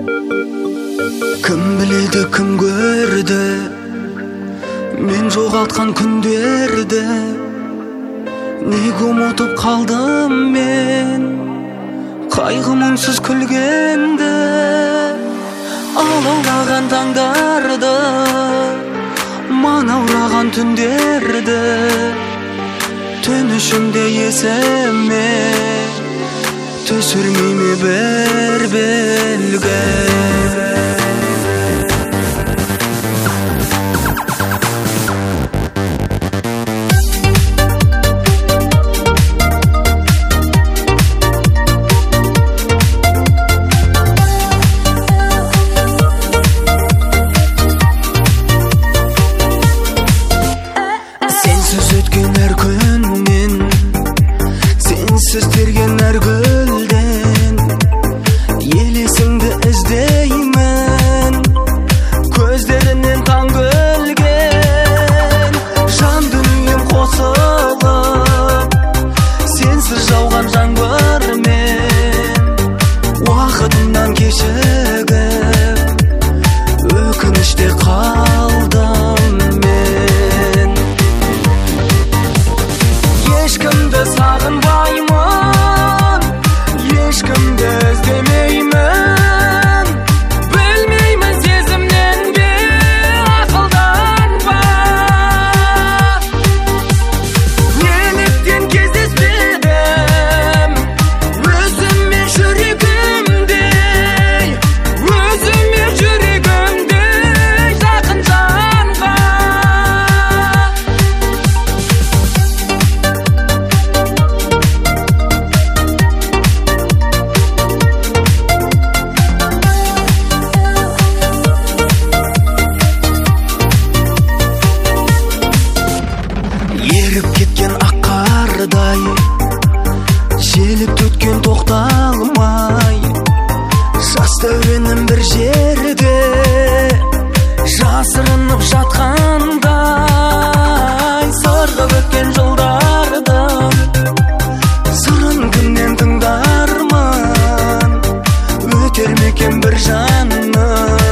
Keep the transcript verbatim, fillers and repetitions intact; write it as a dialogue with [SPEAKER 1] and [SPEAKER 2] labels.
[SPEAKER 1] Кім біледі, кім көрді мен жоғалтқан күндерді? Неге ұмытып қалдым мен қайғы мұңсыз күлгенді? Алаулаған таңдарды, манаураған түндерді, түн ішімде есіме түсірмей ме бір белгі? Сенсіз өткен әр күннен, сенсіз терген әр гүлден елесіңді іздеймін, көздерінен таң көлген. Жан дүнием қосылып, сенсіз жауған жаңбырмен уақытымнан кешігіп өкініште қалдым мен. Ешкімді сағынбаймын, ешкімді іздемеймін, білмеймін сезімнен бе, ақылдан ба? Неліктен кездеспедім өзіммен жүрегімдей, өзіммен жүрегімдей жақын жанға? Еріп кеткен ақ қардай, желіп төткен тоқталмай, жас дәуренім бір жерде жасырынып жатқандай, сырғып өткен жылдардың сырын кімнен тыңдармын? Өтер ме екен бір жаным?